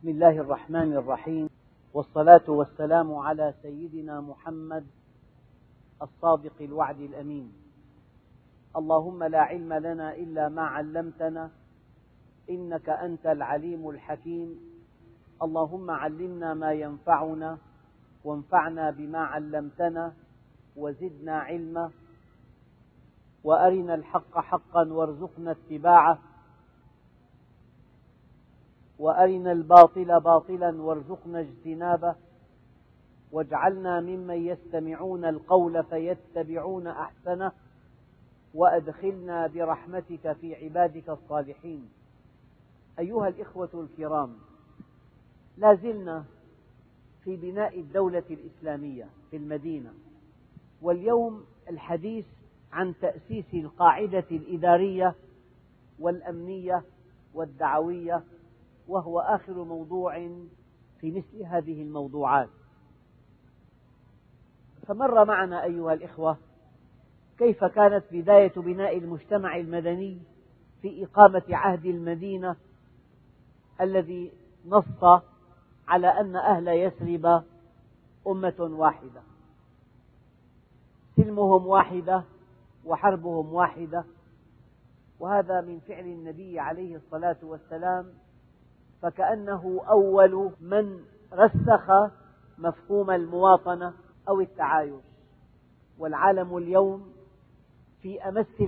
بسم الله الرحمن الرحيم، والصلاة والسلام على سيدنا محمد الصادق الوعد الأمين. اللهم لا علم لنا إلا ما علمتنا إنك أنت العليم الحكيم. اللهم علمنا ما ينفعنا وانفعنا بما علمتنا وزدنا علما، وأرنا الحق حقا وارزقنا اتباعه، وأرنا الباطل باطلا وارزقنا اجتنابه، واجعلنا ممن يستمعون القول فيتبعون أحسنه، وأدخلنا برحمتك في عبادك الصالحين. أيها الإخوة الكرام، لا زلنا في بناء الدولة الإسلامية في المدينة، واليوم الحديث عن تأسيس القاعدة الإدارية والأمنية والدعوية، وهو آخر موضوع في مثل هذه الموضوعات. فمر معنا أيها الإخوة كيف كانت بداية بناء المجتمع المدني في إقامة عهد المدينة الذي نص على أن أهل يثرب أمة واحدة، سلمهم واحدة وحربهم واحدة، وهذا من فعل النبي عليه الصلاة والسلام، فكأنه أول من رسخ مفهوم المواطنة أو التعايش. والعالم اليوم في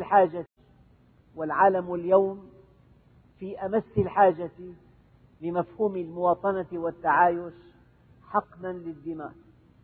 أمس الحاجة لمفهوم المواطنة والتعايش حقنا للدماء.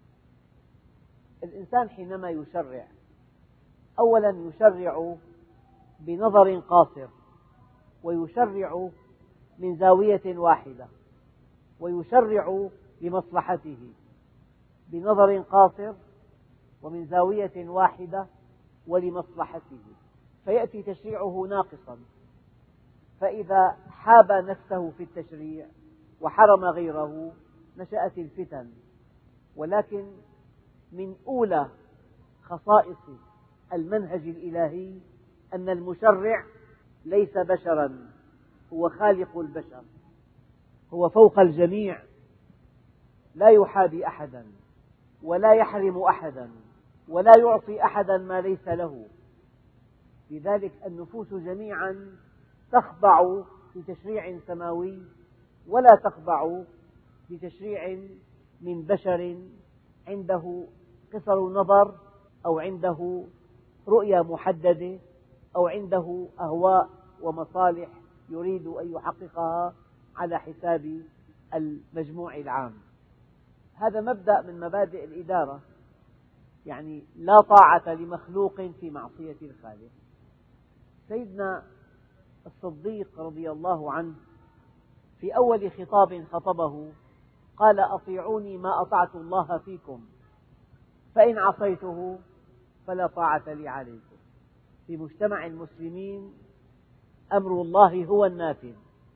الإنسان حينما يشرع، أولا يشرع بنظر قاصر، ويشرع من زاوية واحدة، ويشرع لمصلحته بنظر قاصر ومن زاوية واحدة ولمصلحته، فيأتي تشريعه ناقصا، فإذا حاب نفسه في التشريع وحرم غيره نشأت الفتن. ولكن من أولى خصائص المنهج الإلهي أن المشرع ليس بشرا، هو خالق البشر، هو فوق الجميع، لا يحابي أحدا ولا يحرم أحدا ولا يعطي أحدا ما ليس له. لذلك النفوس جميعا تخضع لتشريع سماوي، ولا تخضع لتشريع من بشر عنده قصر نظر، أو عنده رؤية محددة، أو عنده أهواء ومصالح يريد أن يحققها على حساب المجموع العام. هذا مبدأ من مبادئ الإدارة، يعني لا طاعة لمخلوق في معصية الخالق. سيدنا الصديق رضي الله عنه في أول خطاب خطبه قال: أطيعوني ما أطعت الله فيكم، فإن عصيته فلا طاعة لي عليكم. في مجتمع المسلمين أمر الله هو النافذ،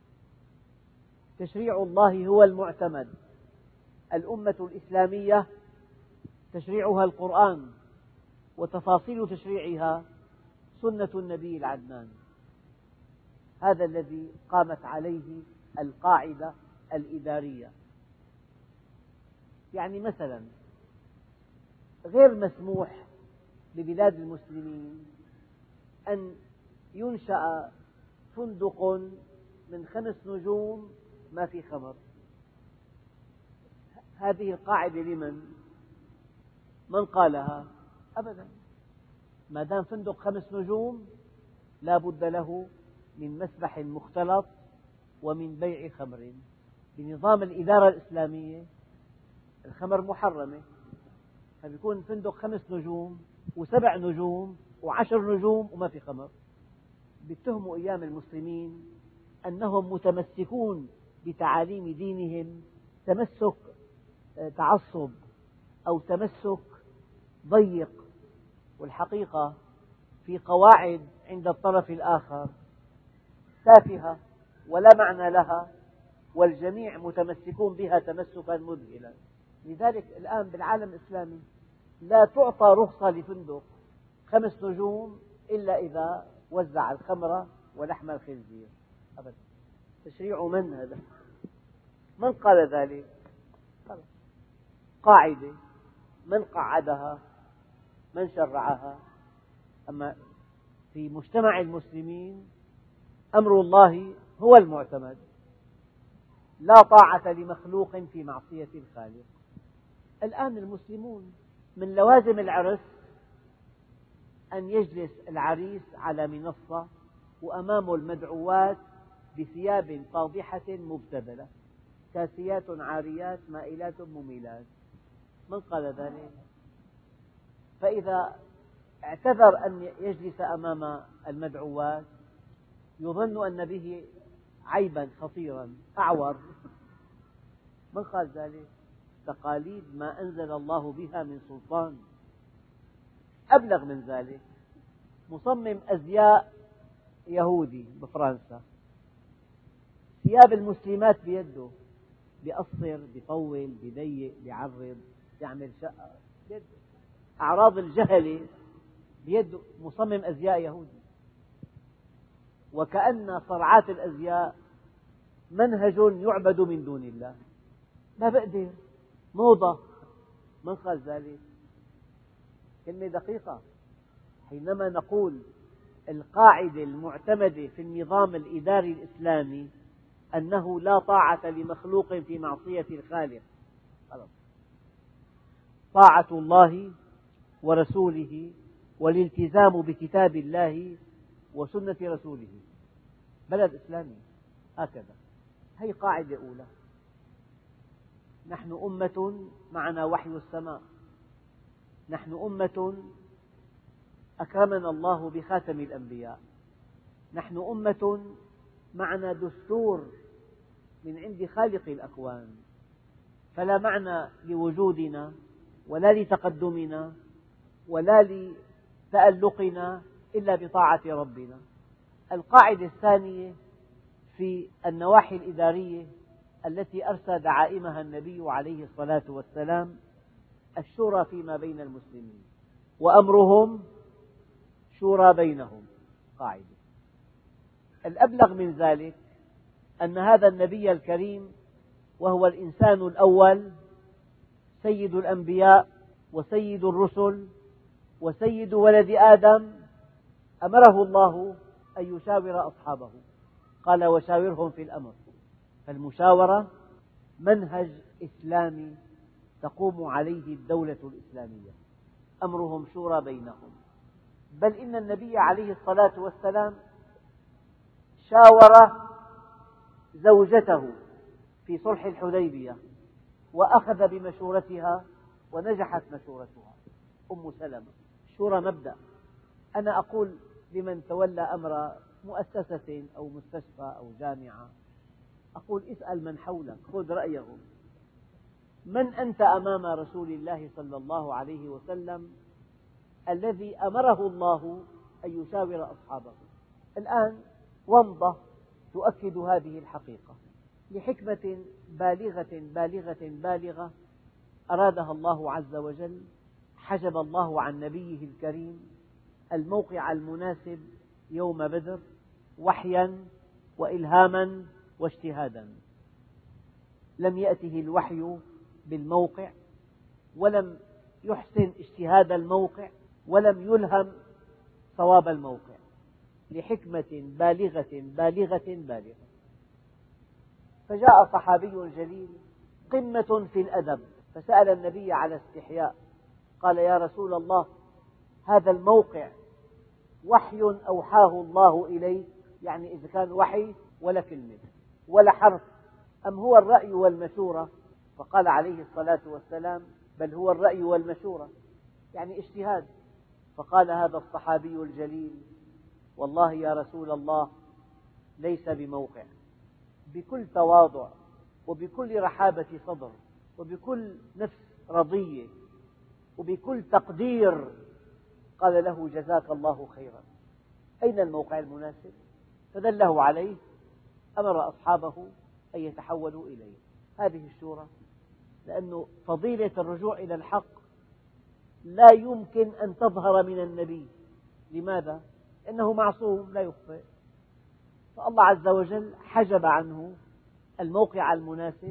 تشريع الله هو المعتمد. الأمة الإسلامية تشريعها القرآن، وتفاصيل تشريعها سنة النبي العدنان. هذا الذي قامت عليه القاعدة الإدارية. يعني مثلا غير مسموح ببلاد المسلمين أن ينشأ فندق من 5 نجوم ما في خمر. هذه القاعدة لمن؟ من قالها؟ أبدا. ما دام فندق 5 نجوم لا بد له من مسبح مختلط ومن بيع خمر. بنظام الإدارة الإسلامية الخمر محرمة، فبيكون فندق 5 نجوم و7 نجوم و10 نجوم وما في خمر. بيتهموا أيام المسلمين أنهم متمسكون بتعاليم دينهم تمسك تعصب أو تمسك ضيق، والحقيقة في قواعد عند الطرف الآخر تافهة ولا معنى لها، والجميع متمسكون بها تمسكا مذهلا. لذلك الآن بالعالم الإسلامي لا تعطى رخصة لفندق 5 نجوم إلا إذا وزع الخمر ولحم الخنزير. أبدا. تشريع من هذا؟ من قال ذلك؟ قاعدة، من قعدها؟ من شرعها؟ أما في مجتمع المسلمين أمر الله هو المعتمد، لا طاعة لمخلوق في معصية الخالق. الآن المسلمون من لوازم العرس أن يجلس العريس على منصة وأمامه المدعوات بثياب فاضحة مبتذلة، كاسيات عاريات مائلات مميلات. من قال ذلك؟ فإذا اعتذر أن يجلس أمام المدعوات يظن أن به عيبا خطيرا أعور. من قال ذلك؟ تقاليد ما أنزل الله بها من سلطان. أبلغ من ذلك، مصمم أزياء يهودي بفرنسا، ثياب المسلمات بيده، بيقصر، بيطول، بيضيق، بيعرض، يعمل شقة بيده. أعراض الجهلة بيده مصمم أزياء يهودي. وكأن صنعات الأزياء منهج يعبد من دون الله. ما بقدر، موضة. من قال ذلك؟ كلمة دقيقة. حينما نقول القاعدة المعتمدة في النظام الإداري الإسلامي أنه لا طاعة لمخلوق في معصية الخالق، طاعة الله ورسوله والالتزام بكتاب الله وسنة رسوله. بلد إسلامي هكذا. هذه قاعدة أولى. نحن أمة معنا وحي السماء، نحن أمة أكرمنا الله بخاتم الأنبياء، نحن أمة معنا دستور من عند خالق الأكوان، فلا معنى لوجودنا ولا لتقدمنا ولا لتألقنا إلا بطاعة ربنا. القاعدة الثانية في النواحي الإدارية التي أرسى دعائمها النبي عليه الصلاة والسلام الشورى فيما بين المسلمين، وأمرهم شورى بينهم. قاعدة. الأبلغ من ذلك أن هذا النبي الكريم وهو الإنسان الأول، سيد الأنبياء وسيد الرسل وسيد ولد آدم، أمره الله أن يشاور أصحابه. قال: وشاورهم في الأمر. فالمشاورة منهج إسلامي تقوم عليه الدولة الإسلامية، أمرهم شورى بينهم. بل إن النبي عليه الصلاة والسلام شاور زوجته في صلح الحديبية وأخذ بمشورتها ونجحت مشورتها، أم سلمة. الشورى مبدأ. أنا أقول لمن تولى أمر مؤسسة أو مستشفى أو جامعة، أقول: اسأل من حولك، خذ رأيهم. من أنت أمام رسول الله صلى الله عليه وسلم الذي أمره الله أن يشاور أصحابه؟ الآن ومضة تؤكد هذه الحقيقة لحكمة بالغة بالغة بالغة أرادها الله عز وجل. حجب الله عن نبيه الكريم الموقع المناسب يوم بدر وحيا وإلهاما واجتهادا. لم يأته الوحي بالموقع، ولم يحسن اجتهاد الموقع، ولم يلهم صواب الموقع، لحكمة بالغة بالغة بالغة. فجاء صحابي جليل قمة في الأدب فسأل النبي على استحياء، قال: يا رسول الله، هذا الموقع وحي أوحاه الله إليك، يعني إذا كان وحي ولا كلمة ولا حرف، أم هو الرأي والمشورة؟ فقال عليه الصلاة والسلام: بل هو الرأي والمشورة، يعني اجتهاد. فقال هذا الصحابي الجليل: والله يا رسول الله ليس بموقع. بكل تواضع وبكل رحابة صدر وبكل نفس رضية وبكل تقدير قال له: جزاك الله خيرا. أين الموقع المناسب؟ فدله عليه، أمر أصحابه أن يتحولوا إليه. هذه الشورى. لأن فضيلة الرجوع إلى الحق لا يمكن أن تظهر من النبي. لماذا؟ لأنه معصوم لا يخطئ. فالله عز وجل حجب عنه الموقع المناسب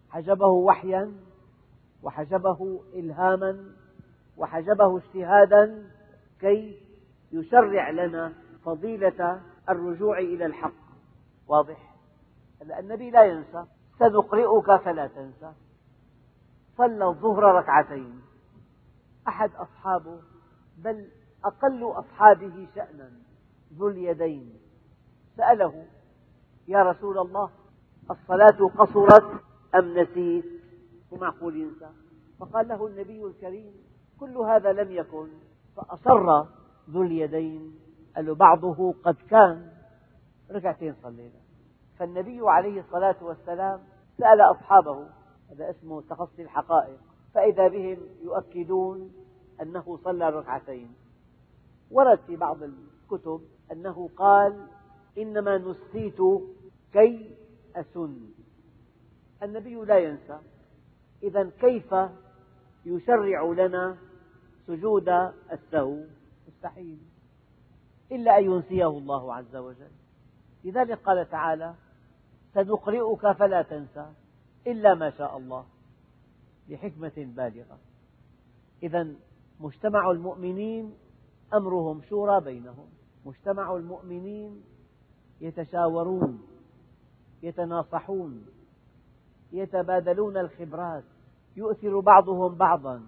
حجبه وحيا، وحجبه إلهاما، وحجبه اجتهادا كي يشرع لنا فضيلة الرجوع إلى الحق. واضح؟ النبي لا ينسى. سنقرئك فلا تنسى. صلى الظهر ركعتين. أحد أصحابه، بل أقل أصحابه شأنا، ذو اليدين، سأله: يا رسول الله، الصلاة قصرت أم نسيت؟ مو معقول ينسى. فقال له النبي الكريم: كل هذا لم يكن. فأصر ذو اليدين، قال له: بعضه قد كان. ركعتين صلينا. فالنبي عليه الصلاة والسلام سأل أصحابه، هذا اسمه تخصي الحقائق، فإذا بهم يؤكدون أنه صلى ركعتين. ورد في بعض الكتب أنه قال: إنما نسيت كي أسن. النبي لا ينسى. إذا كيف يشرع لنا سجود السهو؟ مستحيل، إلا أن ينسيه الله عز وجل. لذلك قال تعالى: سنقرئك فلا تنسى إلا ما شاء الله، لحكمة بالغة. إذا مجتمع المؤمنين أمرهم شورى بينهم. مجتمع المؤمنين يتشاورون، يتناصحون، يتبادلون الخبرات، يؤثر بعضهم بعضا،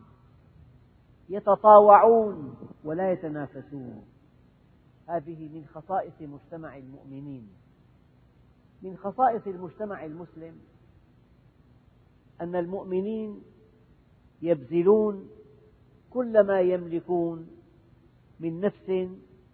يتطاوعون ولا يتنافسون. هذه من خصائص مجتمع المؤمنين. من خصائص المجتمع المسلم أن المؤمنين يبذلون كل ما يملكون من نفس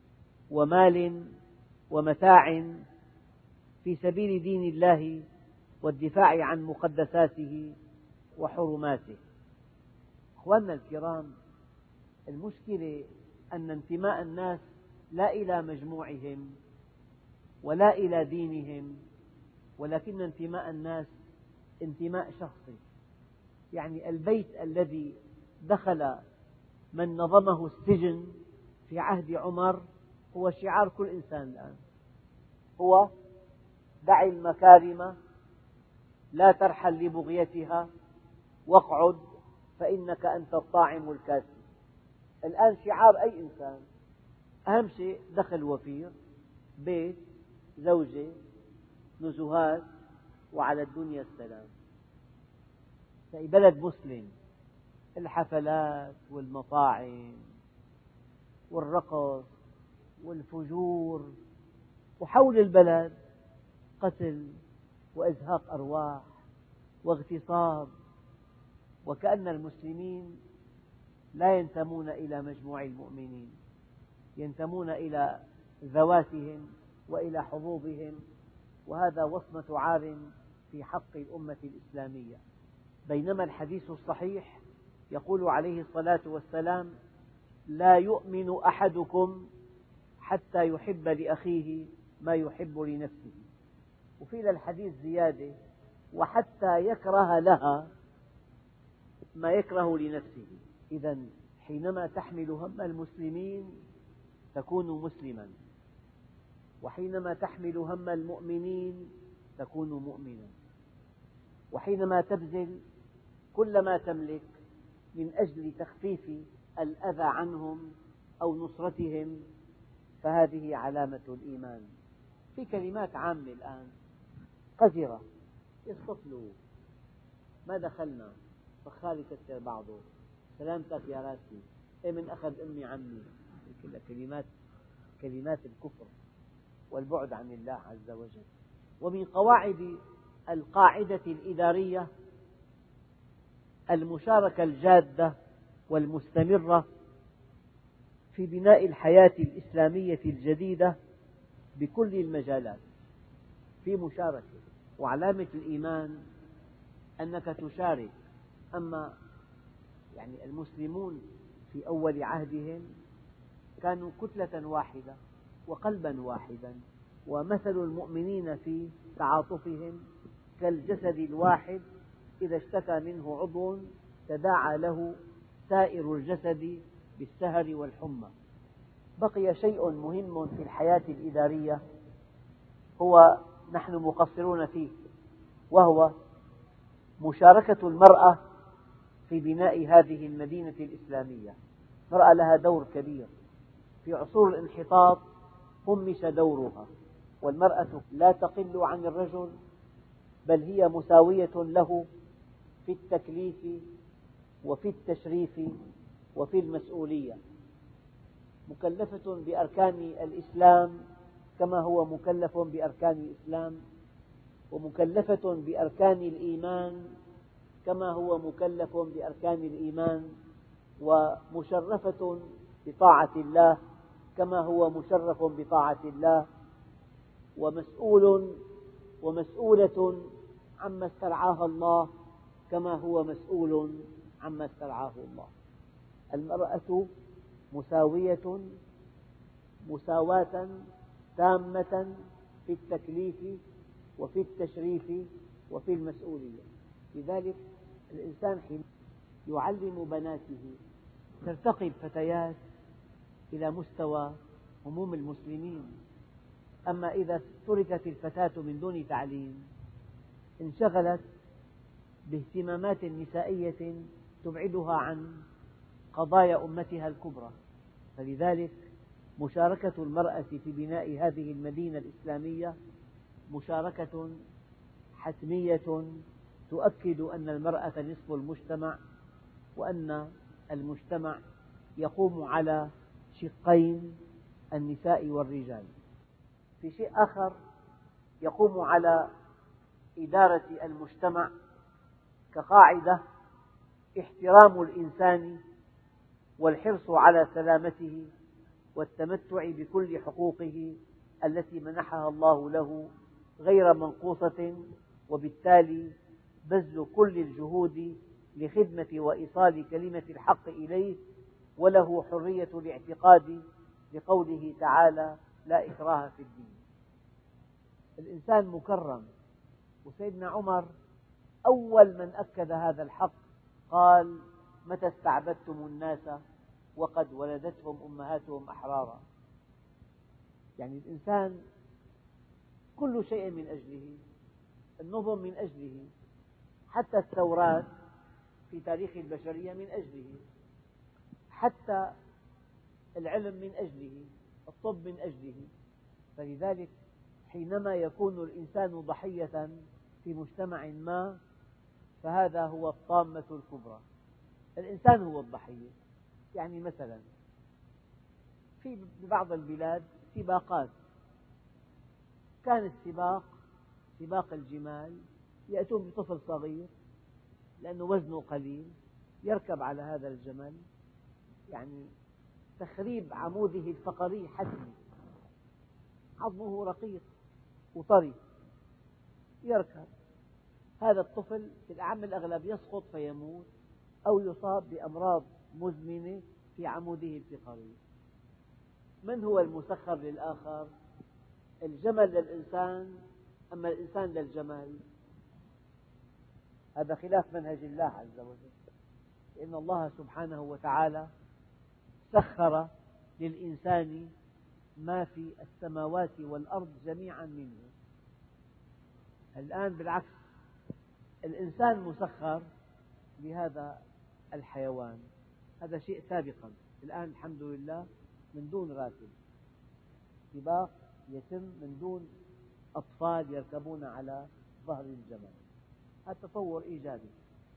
ومال ومتاع في سبيل دين الله والدفاع عن مقدساته وحرماته. أخواننا الكرام، المشكلة أن انتماء الناس لا إلى مجموعهم ولا إلى دينهم، ولكن انتماء الناس انتماء شخصي. يعني البيت الذي دخل من نظمه السجن في عهد عمر هو شعار كل إنسان الآن، هو: دع المكارم لا ترحل لبغيتها، واقعد فإنك أنت الطاعم الكاسي. الآن شعار أي إنسان. أهم شيء دخل وفير، بيت، زوجة، نزهات، وعلى الدنيا السلام. في بلد مسلم الحفلات والمطاعم والرقص والفجور، وحول البلد قتل وإزهاق أرواح واغتصاب، وكأن المسلمين لا ينتمون إلى مجموع المؤمنين، ينتمون إلى ذواتهم وإلى حظوظهم، وهذا وصمة عار في حق الأمة الإسلامية. بينما الحديث الصحيح يقول عليه الصلاة والسلام: لا يؤمن أحدكم حتى يحب لأخيه ما يحب لنفسه. وفي للحديث زيادة: وحتى يكره لها ما يكره لنفسه. إذا حينما تحمل هم المسلمين تكون مسلما، وحينما تحمل هم المؤمنين تكون مؤمنا، وحينما تبذل كل ما تملك من أجل تخفيف الأذى عنهم أو نصرتهم فهذه علامة الإيمان. في كلمات عامة الآن قذرة، يصطفلوا: ما دخلنا، فخالي كسر بعضه، سلامتك يا راسي، من أخذ أمي عمي. كلمات الكفر والبعد عن الله عز وجل. ومن قواعد القاعدة الإدارية المشاركة الجادة والمستمرة في بناء الحياة الإسلامية الجديدة بكل المجالات، في مشاركة. وعلامة الإيمان أنك تشارك. أما يعني المسلمون في أول عهدهم كانوا كتلة واحدة وقلبا واحدا، ومثل المؤمنين في تعاطفهم كالجسد الواحد إذا اشتكى منه عضو تداعى له سائر الجسد بالسهر والحمى. بقي شيء مهم في الحياة الإدارية هو نحن مقصرون فيه، وهو مشاركة المرأة في بناء هذه المدينة الإسلامية. المرأة لها دور كبير. في عصور الانحطاط همش دورها، والمرأة لا تقل عن الرجل، بل هي مساوية له في التكليف وفي التشريف وفي المسؤولية، مكلفة بأركان الإسلام كما هو مكلف بأركان الإسلام، ومكلفة بأركان الإيمان كما هو مكلف بأركان الإيمان، ومشرفة بطاعة الله كما هو مشرف بطاعة الله، ومسؤولة عما استرعاها الله كما هو مسؤول عما استرعاه الله. المرأة مساوية مساواة تامة في التكليف وفي التشريف وفي المسؤولية. لذلك الإنسان حين يعلم بناته ترتقي الفتيات إلى مستوى هموم المسلمين. أما إذا تركت الفتاة من دون تعليم انشغلت باهتمامات نسائية تبعدها عن قضايا أمتها الكبرى. فلذلك مشاركة المرأة في بناء هذه المدينة الإسلامية مشاركة حتمية تؤكد أن المرأة نصف المجتمع، وأن المجتمع يقوم على شقين، النساء والرجال. في شيء آخر يقوم على إدارة المجتمع كقاعدة احترام الإنسان والحرص على سلامته والتمتع بكل حقوقه التي منحها الله له غير منقوصة، وبالتالي بذل كل الجهود لخدمة وإيصال كلمة الحق إليه، وله حرية الاعتقاد لقوله تعالى: لا إكراه في الدين. الإنسان مكرم، وسيدنا عمر أول من أكد هذا الحق قال: متى استعبدتم الناس وقد ولدتهم أمهاتهم أحرارا. يعني الإنسان كل شيء من أجله، النظم من أجله، حتى الثورات في تاريخ البشرية من أجله، حتى العلم من أجله، الطب من أجله. فلذلك حينما يكون الإنسان ضحية في مجتمع ما فهذا هو الطامة الكبرى. الإنسان هو الضحية. يعني مثلا في بعض البلاد سباقات، كان سباق الجمال، يأتون بطفل صغير لأنه وزنه قليل يركب على هذا الجمل، يعني تخريب عموده الفقري حتمي، عظمه رقيق وطري، يركب هذا الطفل في الأعم الأغلب يسقط فيموت أو يصاب بأمراض مزمنة في عموده الفقري. من هو المسخر للآخر؟ الجمل للإنسان أما الإنسان للجمال. هذا خلاف منهج الله عز وجل، لأن الله سبحانه وتعالى سخر للإنسان ما في السماوات والأرض جميعا منه. الآن بالعكس، الإنسان مسخر لهذا الحيوان. هذا شيء سابقا. الآن الحمد لله من دون راتب، سباق يتم من دون أطفال يركبون على ظهر الجمل. هذا تطور إيجابي.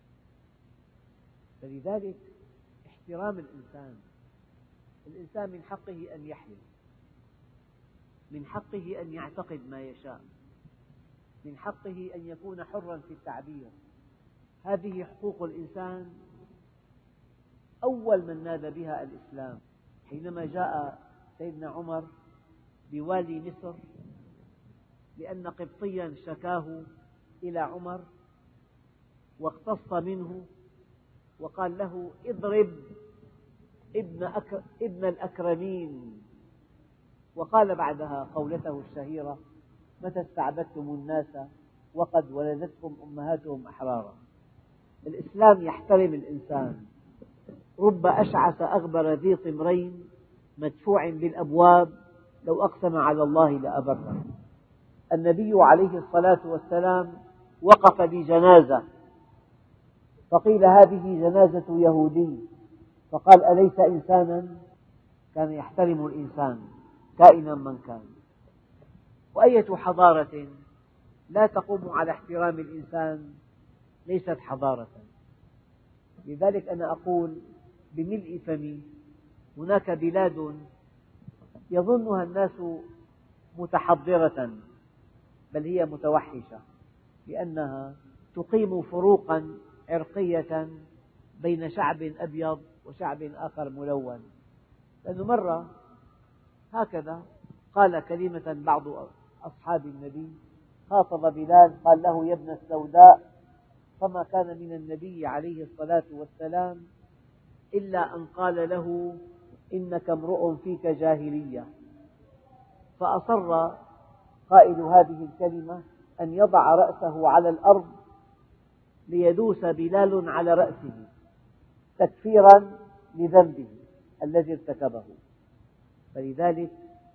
فلذلك احترام الإنسان من حقه أن يحلم، من حقه أن يعتقد ما يشاء، من حقه أن يكون حرا في التعبير. هذه حقوق الإنسان أول من نادى بها الإسلام. حينما جاء سيدنا عمر بوالي مصر لأن قبطيا شكاه إلى عمر واقتص منه وقال له: اضرب ابن الأكرمين. وقال بعدها قولته الشهيرة: متى استعبدتم الناس وقد ولدتهم أمهاتهم أحرارا. الإسلام يحترم الإنسان. رب أشعث أغبر ذي طمرين مدفوع بالأبواب لو أقسم على الله لأبره. النبي عليه الصلاة والسلام وقف بجنازة فقيل هذه جنازة يهودي، فقال أليس إنسانا؟ كان يحترم الإنسان كائنا من كان. وأية حضارة لا تقوم على احترام الإنسان ليست حضارة. لذلك أنا أقول بملء فمي هناك بلاد يظنها الناس متحضرة، بل هي متوحشة، لأنها تقيم فروقا عرقية بين شعب أبيض وشعب آخر ملون. لأنه مرة هكذا قال كلمة بعض أصحاب النبي، خاطب بلال قال له يا ابن السوداء، فما كان من النبي عليه الصلاة والسلام إلا أن قال له إنك امرؤ فيك جاهلية. فأصر قائل هذه الكلمة أن يضع رأسه على الأرض ليدوس بلال على رأسه تكفيرا لذنبه الذي ارتكبه. فلذلك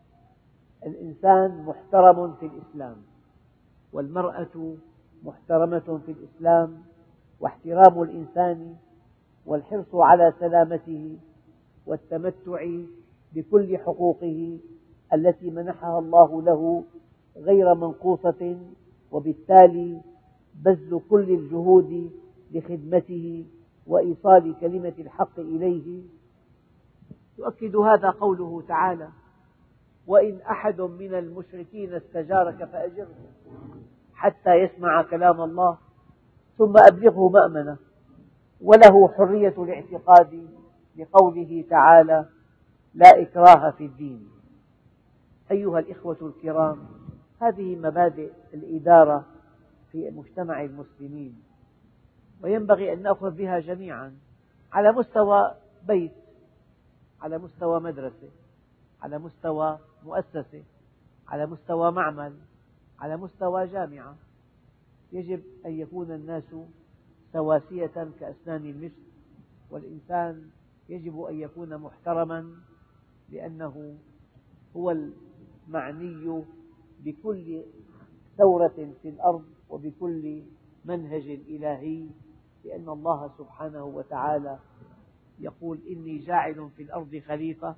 الإنسان محترم في الإسلام، والمرأة محترمة في الإسلام، واحترام الإنسان والحرص على سلامته والتمتع بكل حقوقه التي منحها الله له غير منقوصة، وبالتالي بذل كل الجهود لخدمته وإيصال كلمة الحق إليه. يؤكد هذا قوله تعالى: وإن أحد من المشركين استجارك فأجره حتى يسمع كلام الله ثم أبلغه مأمنه، وله حرية الاعتقاد، لقوله تعالى: لا إكراه في الدين. أيها الإخوة الكرام، هذه مبادئ الإدارة في مجتمع المسلمين، وينبغي أن نأخذ بها جميعا على مستوى بيت، على مستوى مدرسة، على مستوى مؤسسة، على مستوى معمل، على مستوى جامعة. يجب أن يكون الناس سواسية كأسنان المشط، والإنسان يجب أن يكون محترما، لأنه هو المعني بكل ثورة في الأرض وبكل منهج إلهي، لأن الله سبحانه وتعالى يقول: إني جاعل في الأرض خليفة،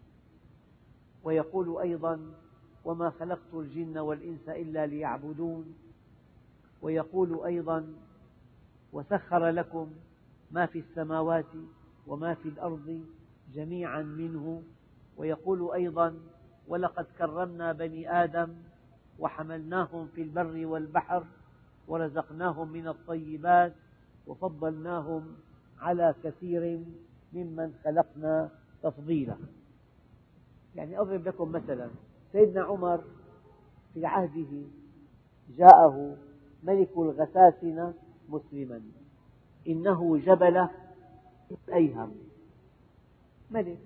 ويقول أيضا: وما خلقت الجن والإنس إلا ليعبدون، ويقول أيضا: وسخر لكم ما في السماوات وما في الأرض جميعا منه، ويقول أيضا: ولقد كرمنا بني آدم وحملناهم في البر والبحر ورزقناهم من الطيبات وفضلناهم على كثير ممن خلقنا تفضيلا. يعني أضرب لكم مثلا، سيدنا عمر في عهده جاءه ملك الغساسنة مسلما، إنه جبلة أيهم، ملك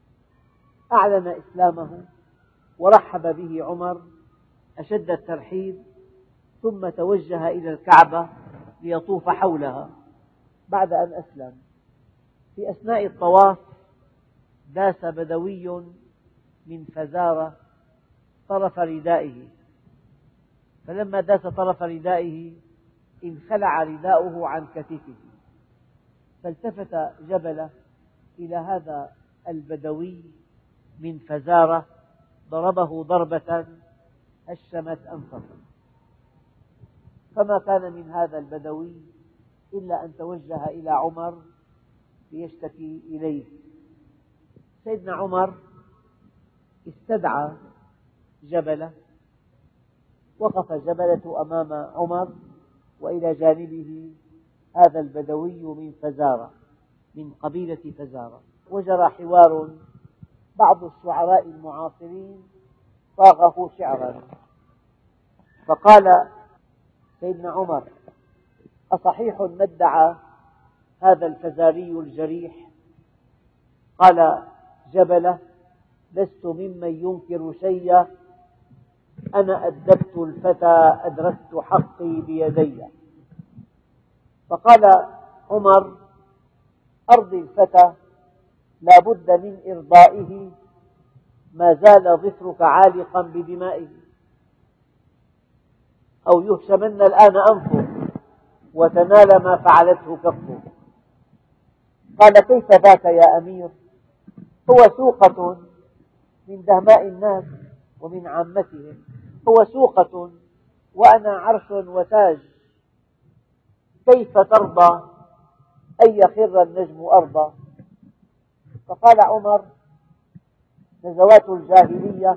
أعلن إسلامه ورحب به عمر أشد الترحيب، ثم توجه إلى الكعبة ليطوف حولها بعد أن أسلم. في أثناء الطواف داس بدوي من فزارة طرف ردائه، فلما داس طرف ردائه انخلع رداؤه عن كتفه، فالتفت جبلة إلى هذا البدوي من فزارة ضربه ضربة هشمت أنفه، فما كان من هذا البدوي إلا أن توجه إلى عمر ليشتكي إليه. سيدنا عمر استدعى جبلة، وقف جبلة أمام عمر، وإلى جانبه هذا البدوي من فزارة، من قبيلة فزارة، وجرى حوار. بعض الشعراء المعاصرين صاغه شعرا، فقال سيدنا عمر: أصحيح ما ادعى هذا الفزاري الجريح؟ قال جبلة: لست ممن ينكر شيئا، أنا أدبت الفتى أدركت حقي بيدي. فقال عمر: أرضي الفتى لا بد من إرضائه، ما زال ظفرك عالقا بدمائه، أو يهشمن الآن أنفه وتنال ما فعلته كفه. قال كيف ذاك يا أمير؟ هو سوقة من دهماء الناس ومن عامتهم، هو سوقة وأنا عرش وتاج، كيف ترضى أن يخر النجم أرضا؟ فقال عمر نزوات الجاهلية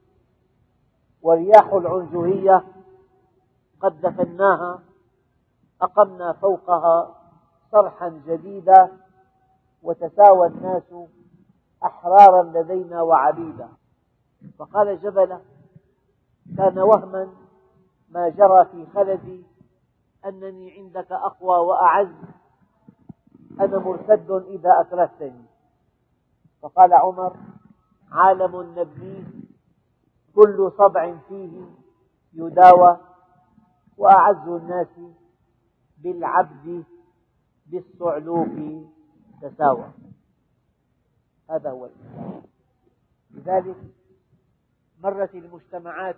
ورياح العنجهية قد دفناها، أقمنا فوقها صرحا جديدا، وتساوى الناس أحرارا لدينا وعبيدا. فقال جبلة كان وهما ما جرى في خلدي أنني عندك أقوى وأعز، أنا مرتد إذا أكرهتني. فقال عمر عالم نبنيه كل صبع فيه يداوى، وأعز الناس بالعبد بالصعلوك تساوى. هذا هو الإسلام. لذلك مرت المجتمعات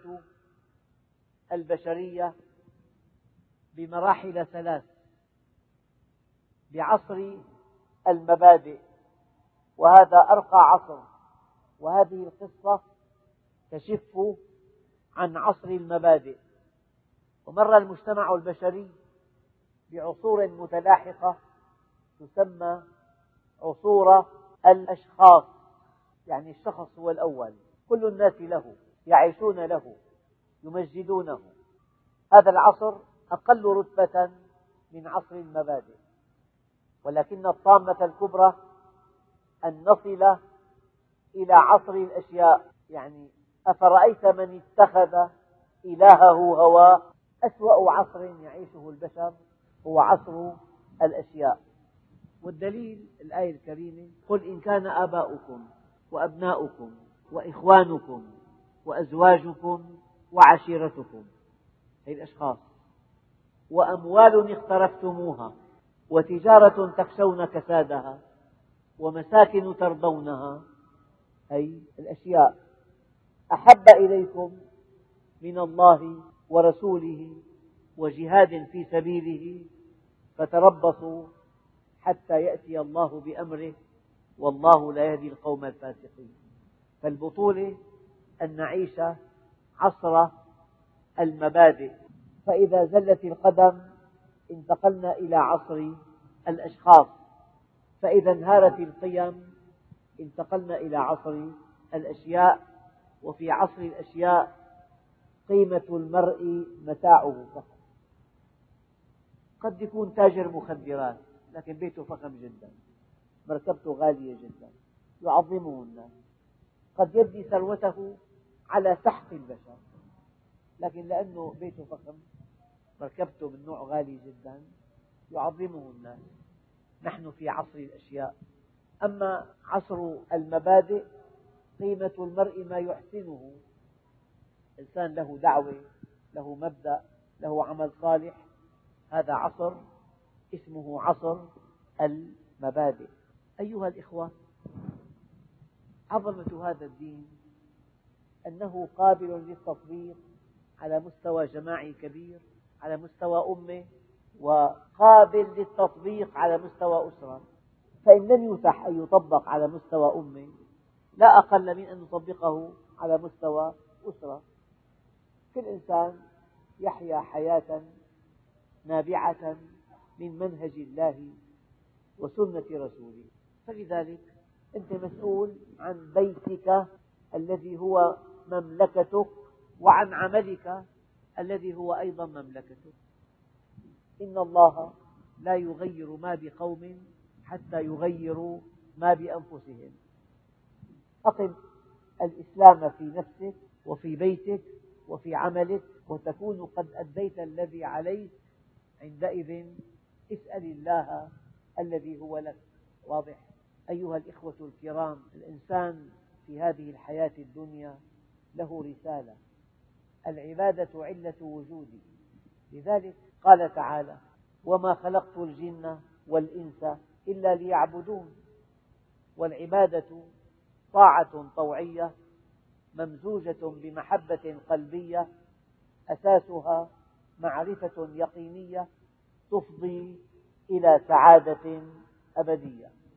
البشرية بمراحل ثلاث: بعصر المبادئ، وهذا أرقى عصر، وهذه القصة تشف عن عصر المبادئ. ومر المجتمع البشري بعصور متلاحقة تسمى عصور الأشخاص، يعني الشخص هو الأول، كل الناس له، يعيشون له، يمجدونه. هذا العصر أقل رتبة من عصر المبادئ، ولكن الطامة الكبرى أن نصل إلى عصر الأشياء. يعني أفرأيت من اتخذ إلهه هواه؟ أسوأ عصر يعيشه البشر هو عصر الأشياء. والدليل الآية الكريمة: قل إن كان آباؤكم وأبناؤكم وإخوانكم وأزواجكم وعشيرتكم، هي الأشخاص، وأموال اقترفتموها وتجارة تخشون كسادها ومساكن ترضونها، هي الأشياء، أحب إليكم من الله ورسوله وجهاد في سبيله فتربصوا حتى يأتي الله بأمره والله لا يهدي القوم الفاسقين. فالبطولة أن نعيش عصر المبادئ، فإذا زلت القدم انتقلنا إلى عصر الأشخاص، فإذا انهارت القيم انتقلنا إلى عصر الأشياء. وفي عصر الأشياء قيمة المرء متاعه فقط. قد يكون تاجر مخدرات لكن بيته فخم جدا، مركبته غالية جدا، يعظمه الناس. قد يبني ثروته على سحق البشر، لكن لأنه بيته فخم، مركبته من نوع غالي جدا، يعظمه الناس. نحن في عصر الأشياء. أما عصر المبادئ قيمة المرء ما يحسنه، إنسان له دعوة، له مبدأ، له عمل صالح، هذا عصر اسمه عصر المبادئ. أيها الإخوة، عظمة هذا الدين أنه قابل للتطبيق على مستوى جماعي كبير، على مستوى أمة، وقابل للتطبيق على مستوى أسرة. فإن لم يتح أن يطبق على مستوى أمة، لا أقل من أن نطبقه على مستوى أسرة. كل إنسان يحيا حياة نابعة من منهج الله وسنة رسوله. فلذلك أنت مسؤول عن بيتك الذي هو مملكتك، وعن عملك الذي هو أيضا مملكتك. إن الله لا يغير ما بقوم حتى يغيروا ما بأنفسهم. أقم الإسلام في نفسك وفي بيتك وفي عملك، وتكون قد أديت الذي عليك. عندئذ اسأل الله الذي هو لك. واضح؟ أيها الإخوة الكرام، الإنسان في هذه الحياة الدنيا له رسالة، العبادة علة وجوده. لذلك قال تعالى: وما خلقت الجن والإنس إلا ليعبدون. والعبادة طاعة طوعية ممزوجة بمحبة قلبية، أساسها معرفة يقينية تفضي إلى سعادة أبدية.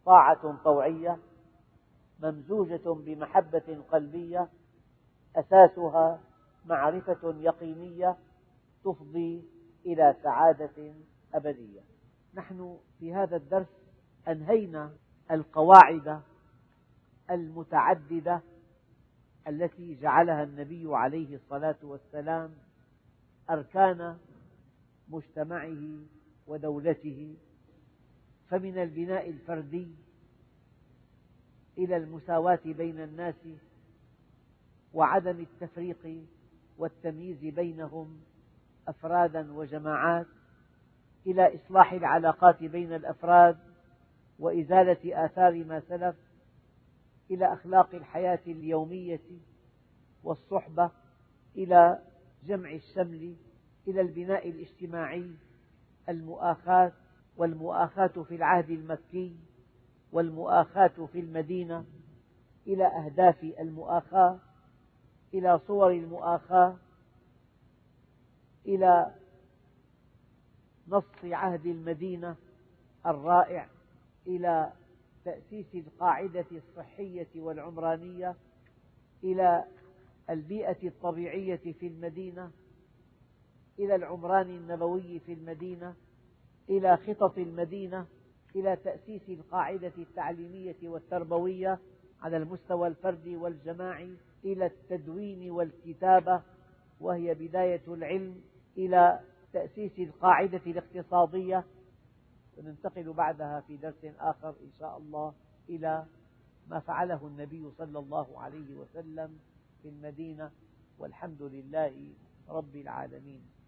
طاعة طوعية ممزوجة بمحبة قلبية أساسها معرفة يقينية تفضي إلى سعادة أبدية. نحن في هذا الدرس أنهينا القواعد المتعددة التي جعلها النبي عليه الصلاة والسلام أركان مجتمعه ودولته، فمن البناء الفردي إلى المساواة بين الناس وعدم التفريق والتمييز بينهم أفرادا وجماعات، إلى إصلاح العلاقات بين الأفراد وإزالة آثار ما سلف، إلى أخلاق الحياة اليومية والصحبة، إلى جمع الشمل، إلى البناء الاجتماعي، المؤاخاة، والمؤاخاة في العهد المكي والمؤاخاة في المدينة، إلى أهداف المؤاخاة، إلى صور المؤاخاة، إلى نص عهد المدينة الرائع، إلى تأسيس القاعدة الصحية والعمرانية، إلى البيئة الطبيعية في المدينة، إلى العمران النبوي في المدينة، إلى خطط المدينة، إلى تأسيس القاعدة التعليمية والتربوية على المستوى الفردي والجماعي، إلى التدوين والكتابة وهي بداية العلم، إلى تأسيس القاعدة الاقتصادية. وننتقل بعدها في درس آخر إن شاء الله إلى ما فعله النبي صلى الله عليه وسلم في المدينة، والحمد لله رب العالمين.